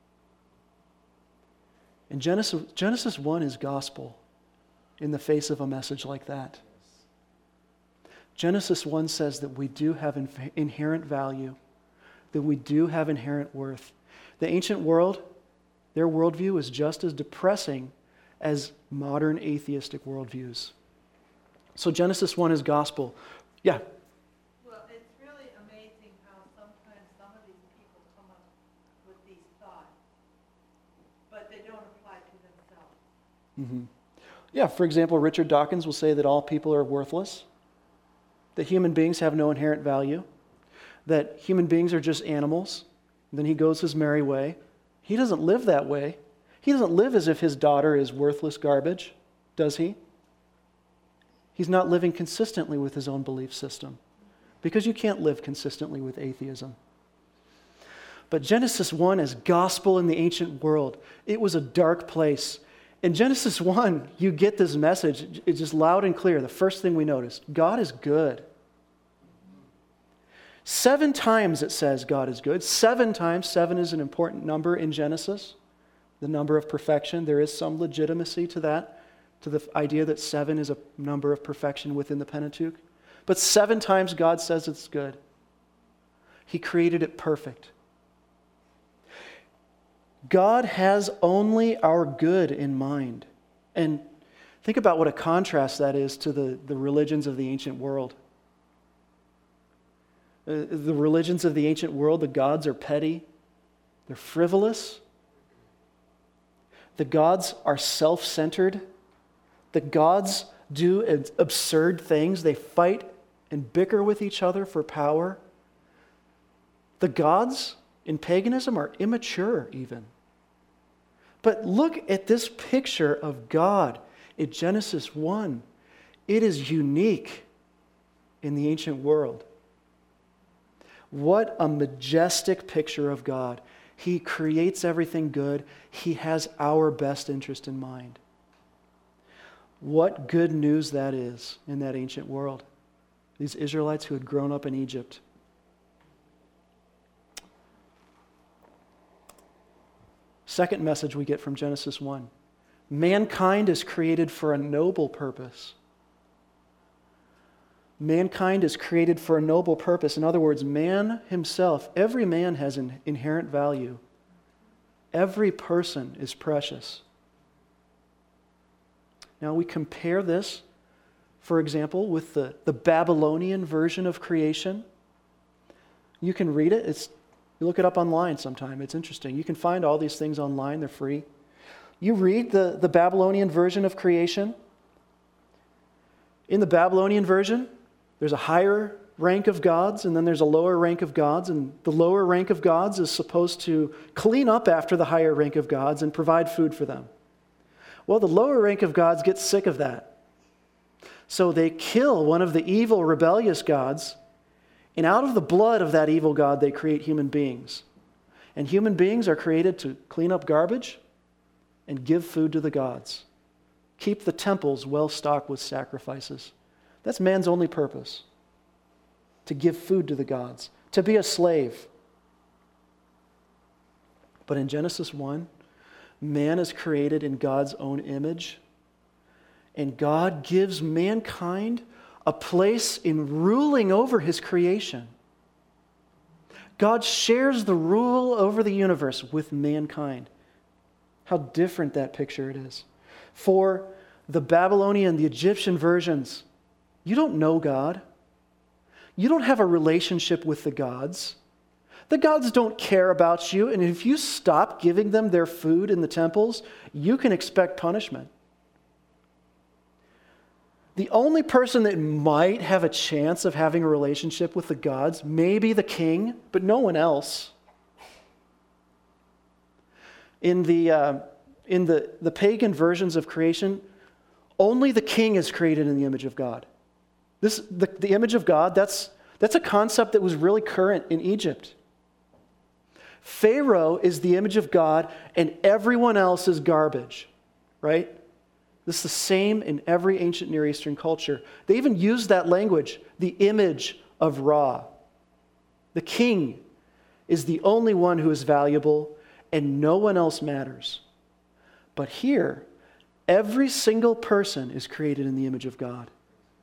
And Genesis 1 is gospel in the face of a message like that. Genesis 1 says that we do have inherent value, that we do have inherent worth. The ancient world, their worldview is just as depressing as modern atheistic worldviews. So Genesis 1 is gospel. Yeah? Well, it's really amazing how sometimes some of these people come up with these thoughts, but they don't apply to themselves. Mm-hmm. Yeah, for example, Richard Dawkins will say that all people are worthless, that human beings have no inherent value, that human beings are just animals. Then he goes his merry way. He doesn't live that way. He doesn't live as if his daughter is worthless garbage, does he? He's not living consistently with his own belief system, because you can't live consistently with atheism. But Genesis 1 is gospel in the ancient world. It was a dark place. In Genesis 1, you get this message. It's just loud and clear. The first thing we notice, God is good. 7 times it says God is good. 7 times. 7 is an important number in Genesis, the number of perfection. There is some legitimacy to that, to the idea that 7 is a number of perfection within the Pentateuch. But 7 times God says it's good. He created it perfect. God has only our good in mind. And think about what a contrast that is to the religions of the ancient world. The religions of the ancient world, the gods are petty. They're frivolous. The gods are self-centered. The gods do absurd things. They fight and bicker with each other for power. The gods in paganism are immature even. But look at this picture of God in Genesis 1. It is unique in the ancient world. What a majestic picture of God. He creates everything good. He has our best interest in mind. What good news that is in that ancient world. These Israelites who had grown up in Egypt. Second message we get from Genesis 1. Mankind is created for a noble purpose. Mankind is created for a noble purpose. In other words, man himself, every man has an inherent value. Every person is precious. Now we compare this, for example, with the Babylonian version of creation. You can read it. You look it up online sometime. It's interesting. You can find all these things online. They're free. You read the Babylonian version of creation. In the Babylonian version, there's a higher rank of gods, and then there's a lower rank of gods, and the lower rank of gods is supposed to clean up after the higher rank of gods and provide food for them. Well, the lower rank of gods get sick of that. So they kill one of the evil, rebellious gods, and out of the blood of that evil god, they create human beings. And human beings are created to clean up garbage and give food to the gods. Keep the temples well stocked with sacrifices. That's man's only purpose. To give food to the gods. To be a slave. But in Genesis 1, man is created in God's own image. And God gives mankind a place in ruling over his creation. God shares the rule over the universe with mankind. How different that picture it is. For the Babylonian, the Egyptian versions, you don't know God. You don't have a relationship with the gods. The gods don't care about you, and if you stop giving them their food in the temples, you can expect punishment. The only person that might have a chance of having a relationship with the gods may be the king, but no one else. In the pagan versions of creation, only the king is created in the image of God. The image of God, that's a concept that was really current in Egypt. Pharaoh is the image of God, and everyone else is garbage, right? This is the same in every ancient Near Eastern culture. They even use that language, the image of Ra. The king is the only one who is valuable, and no one else matters. But here, every single person is created in the image of God.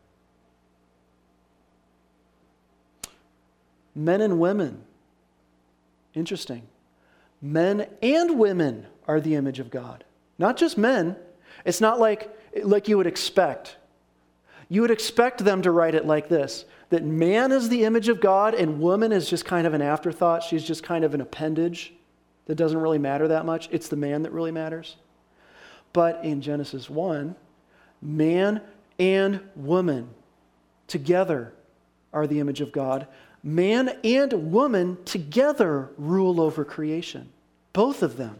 Men and women. Interesting. Men and women are the image of God. Not just men. It's not like you would expect. You would expect them to write it like this, that man is the image of God and woman is just kind of an afterthought. She's just kind of an appendage that doesn't really matter that much. It's the man that really matters. But in Genesis 1, man and woman together are the image of God. Man and woman together rule over creation. Both of them.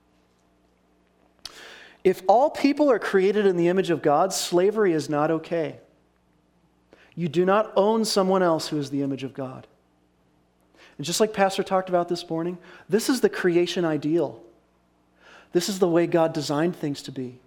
If all people are created in the image of God, slavery is not okay. You do not own someone else who is the image of God. And just like Pastor talked about this morning, this is the creation ideal. This is the way God designed things to be.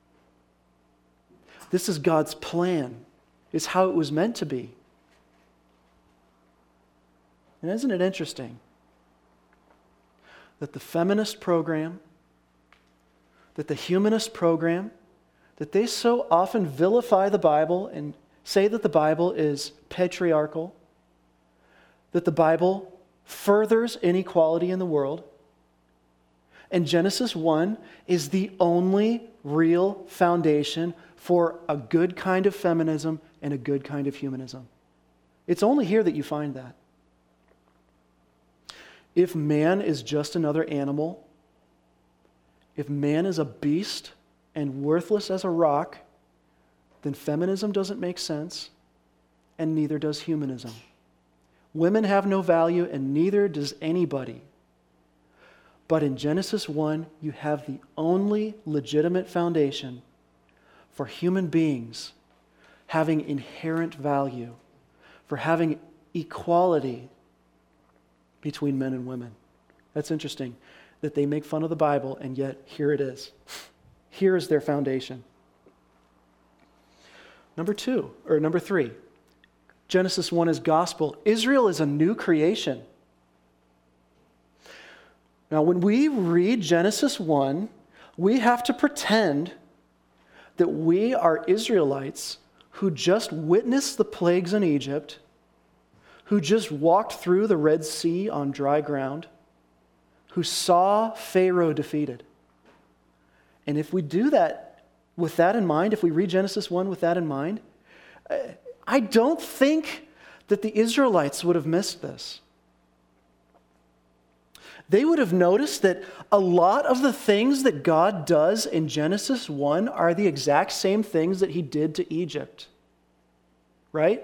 This is God's plan. It's how it was meant to be. And isn't it interesting that the feminist program, that the humanist program, that they so often vilify the Bible and say that the Bible is patriarchal, that the Bible furthers inequality in the world, and Genesis 1 is the only real foundation for a good kind of feminism and a good kind of humanism. It's only here that you find that. If man is just another animal, if man is a beast and worthless as a rock, then feminism doesn't make sense, and neither does humanism. Women have no value, and neither does anybody. But in Genesis 1, you have the only legitimate foundation for human beings having inherent value, for having equality between men and women. That's interesting that they make fun of the Bible, and yet here it is. Here is their foundation. Number 3, Genesis 1 is gospel. Israel is a new creation. Now, when we read Genesis 1, we have to pretend that we are Israelites who just witnessed the plagues in Egypt, who just walked through the Red Sea on dry ground, who saw Pharaoh defeated. And if we do that with that in mind, if we read Genesis 1 with that in mind, I don't think that the Israelites would have missed this. They would have noticed that a lot of the things that God does in Genesis 1 are the exact same things that he did to Egypt. Right?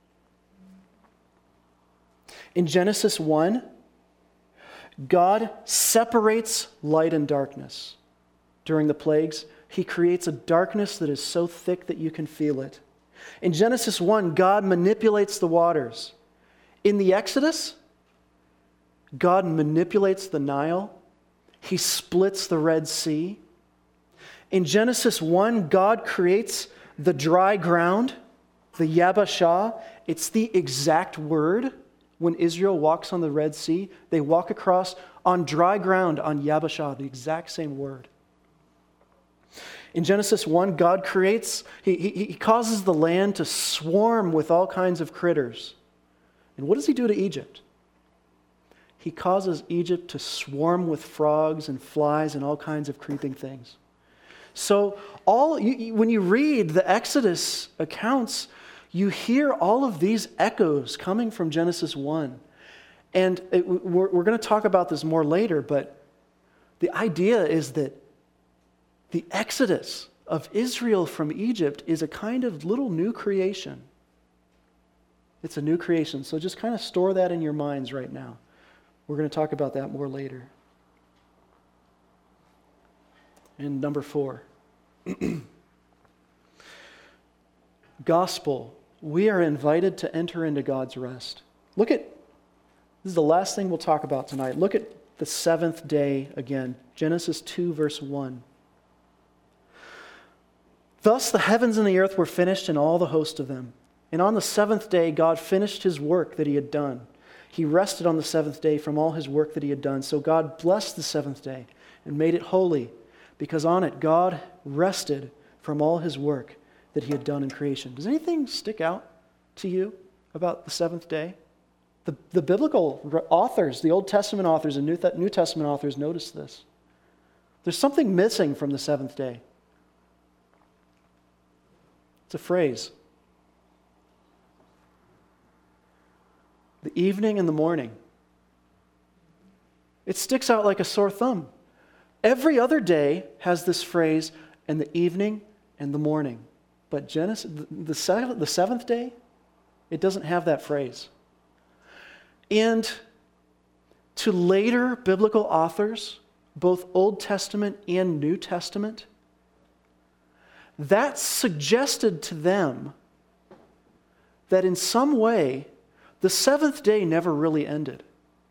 In Genesis 1, God separates light and darkness. During the plagues, he creates a darkness that is so thick that you can feel it. In Genesis 1, God manipulates the waters. In the Exodus, God manipulates the Nile. He splits the Red Sea. In Genesis 1, God creates the dry ground, the Yabashah. It's the exact word. When Israel walks on the Red Sea, they walk across on dry ground on Yabashah, the exact same word. In Genesis 1, God creates, he causes the land to swarm with all kinds of critters. And what does he do to Egypt? He causes Egypt to swarm with frogs and flies and all kinds of creeping things. So when you read the Exodus accounts, you hear all of these echoes coming from Genesis 1. And we're going to talk about this more later, but the idea is that the exodus of Israel from Egypt is a kind of little new creation. It's a new creation. So just kind of store that in your minds right now. We're going to talk about that more later. And number 4. Gospel. We are invited to enter into God's rest. This is the last thing we'll talk about tonight. Look at the 7th day again. Genesis 2, verse 1. Thus the heavens and the earth were finished and all the host of them. And on the 7th day God finished his work that he had done. He rested on the 7th day from all his work that he had done. So God blessed the 7th day and made it holy, because on it God rested from all his work that he had done in creation. Does anything stick out to you about the 7th day? The biblical authors, the Old Testament authors and New Testament authors notice this. There's something missing from the 7th day. It's a phrase. The evening and the morning. It sticks out like a sore thumb. Every other day has this phrase, and the evening and the morning. But Genesis, the 7th day, it doesn't have that phrase. And to later biblical authors, both Old Testament and New Testament, that suggested to them that in some way, the 7th day never really ended.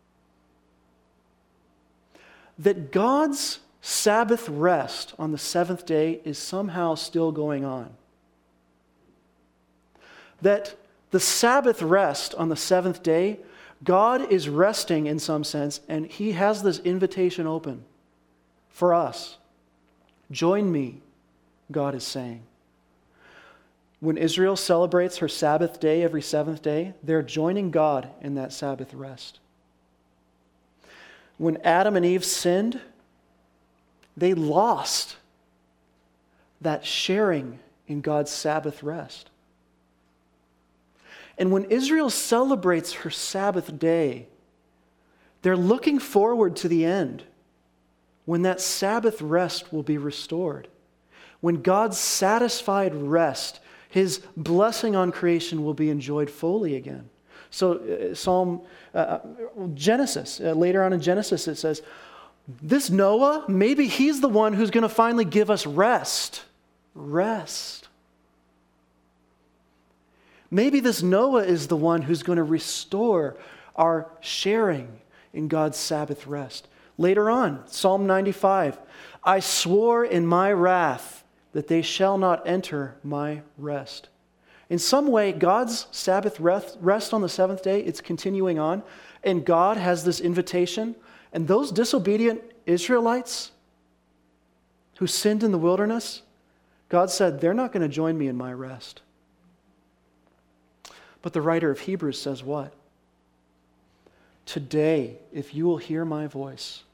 That God's Sabbath rest on the 7th day is somehow still going on. That the Sabbath rest on the 7th day, God is resting in some sense, and he has this invitation open for us. Join me, God is saying. When Israel celebrates her Sabbath day every seventh day, they're joining God in that Sabbath rest. When Adam and Eve sinned, they lost that sharing in God's Sabbath rest. And when Israel celebrates her Sabbath day, they're looking forward to the end, when that Sabbath rest will be restored. When God's satisfied rest, his blessing on creation, will be enjoyed fully again. So Genesis, later on in Genesis it says, this Noah, maybe he's the one who's going to finally give us rest. Rest. Maybe this Noah is the one who's going to restore our sharing in God's Sabbath rest. Later on, Psalm 95, I swore in my wrath that they shall not enter my rest. In some way, God's Sabbath rest on the seventh day, it's continuing on, and God has this invitation, and those disobedient Israelites who sinned in the wilderness, God said, they're not going to join me in my rest. But the writer of Hebrews says what? Today, if you will hear my voice,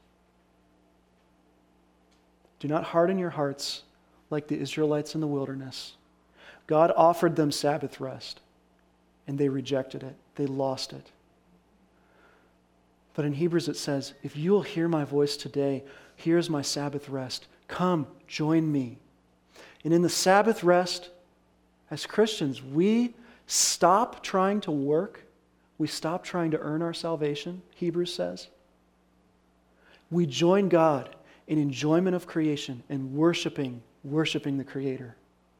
do not harden your hearts like the Israelites in the wilderness. God offered them Sabbath rest, and they rejected it. They lost it. But in Hebrews it says, if you will hear my voice today, here's my Sabbath rest. Come, join me. And in the Sabbath rest, as Christians, we stop trying to work. We stop trying to earn our salvation, Hebrews says. We join God in enjoyment of creation and worshiping the Creator.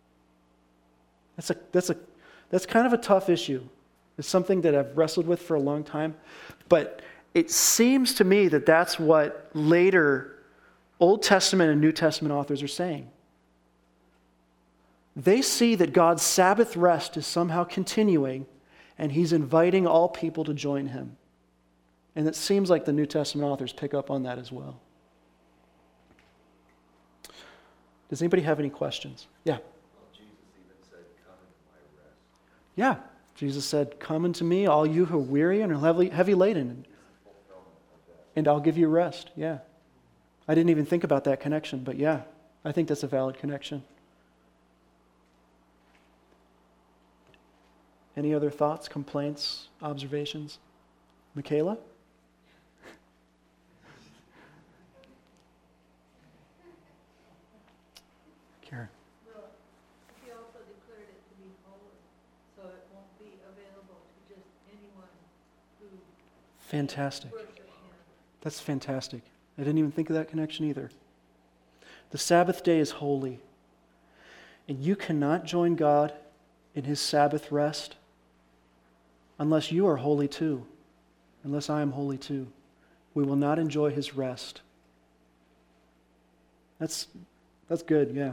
That's kind of a tough issue. It's something that I've wrestled with for a long time. But it seems to me that that's what later Old Testament and New Testament authors are saying. They see that God's Sabbath rest is somehow continuing, and he's inviting all people to join him. And it seems like the New Testament authors pick up on that as well. Does anybody have any questions? Yeah. Well, Jesus even said, come into my rest. Yeah. Jesus said, come unto me, all you who are weary and are heavy laden, and I'll give you rest. Yeah. I didn't even think about that connection, but yeah, I think that's a valid connection. Any other thoughts, complaints, observations? Michaela? Karen? Well, he also declared it to be holy, so it won't be available to just anyone who Fantastic. worships him. That's fantastic. I didn't even think of that connection either. The Sabbath day is holy, and you cannot join God in his Sabbath rest unless you are holy too, unless I am holy too. We will not enjoy his rest. That's good, yeah.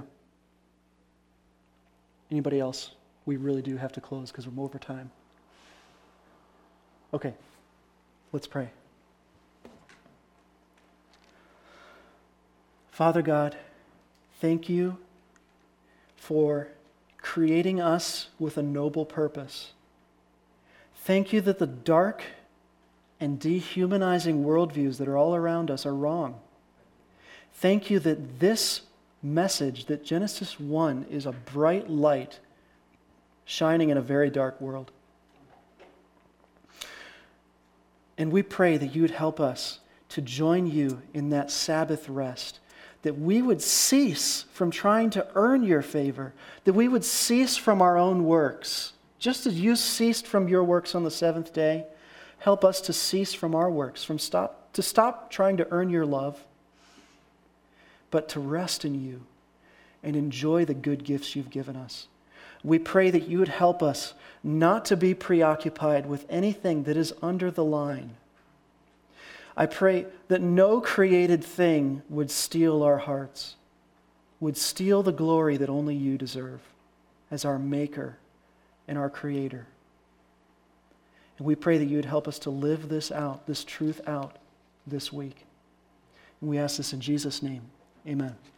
Anybody else? We really do have to close because we're over time. Okay, let's pray. Father God, thank you for creating us with a noble purpose. Thank you that the dark and dehumanizing worldviews that are all around us are wrong. Thank you that this message, that Genesis 1 is a bright light shining in a very dark world. And we pray that you would help us to join you in that Sabbath rest, that we would cease from trying to earn your favor, that we would cease from our own works. Just as you ceased from your works on the seventh day, help us to cease from our works, to stop trying to earn your love, but to rest in you and enjoy the good gifts you've given us. We pray that you would help us not to be preoccupied with anything that is under the line. I pray that no created thing would steal our hearts, would steal the glory that only you deserve as our Maker and our Creator. And we pray that you would help us to live this out, this truth out this week. And we ask this in Jesus' name. Amen.